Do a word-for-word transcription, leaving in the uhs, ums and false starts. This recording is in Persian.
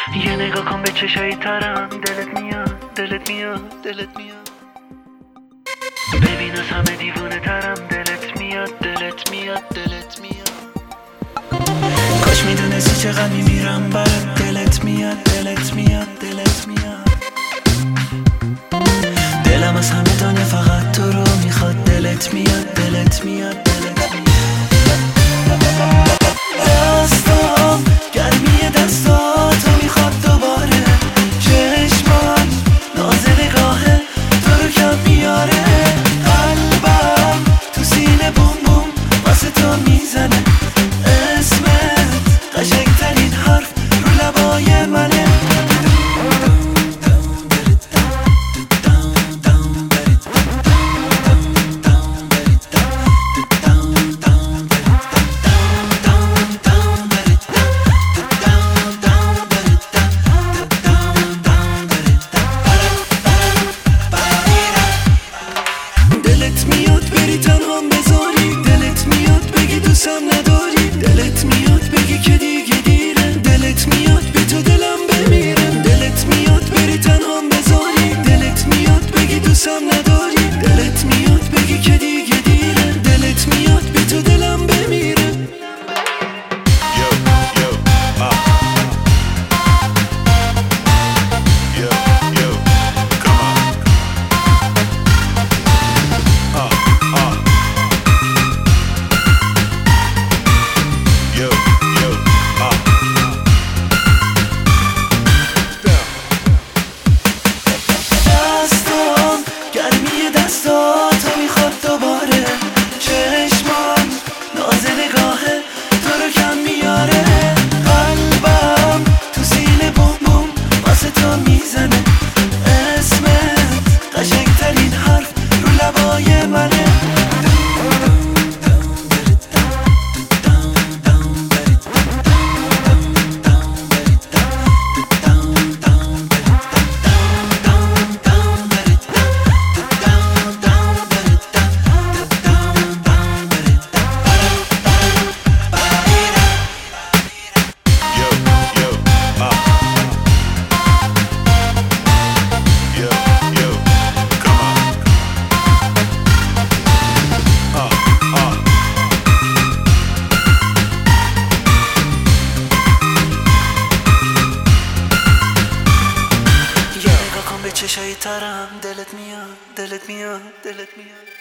یه نگاه کن به چشای ترم، دلت میاد دلت میاد دلت میاد. ببین از همه دیوونه ترم، دلت میاد دلت میاد دلت میاد. کاش میدونستی چقدر میمیرم برات، دلت میاد دلت میاد دلت میاد. دلم از همه دنیا فقط تو رو میخواد، دلت میاد دلت میاد دلت میاد. دستام گرمی دستاتو میخواد دوباره، چشمان ناز نگاهه تو رو کم میاره. قلبم تو سینه بوم بوم واسه تو میزنه، اسمت قشنگترین حرف رو لبای منه. دلت میاد بری تنهام بذاری، دلت میاد بگی دوستم نداری، دلت میاد بگی که دیگه دیره، دلت میاد بی تو دلم بمیره. دلت میاد بری تنهام بذاری، دلت میاد بگی دوستم نداری، دلت میاد بگی که دیگه دیره، دلت میاد بی تو دلم بمیره. Yo, yo, uh. Yo, yo, come on. Uh, uh. Yo, yo, uh. Down. دستام گرمی دستاتو میخواد دوباره، چشمان ناز نگاهه تو رو کم میاره. قلبم تو سینه بوم بوم واسه تو میزنه، اسمت قشنگترین حرف رو لبای منه. Yo, yo, uh. Yo, yo, come on. Uh, uh. یه نگاه کن به چشای ترم، دلت میاد دلت میاد دلت میاد.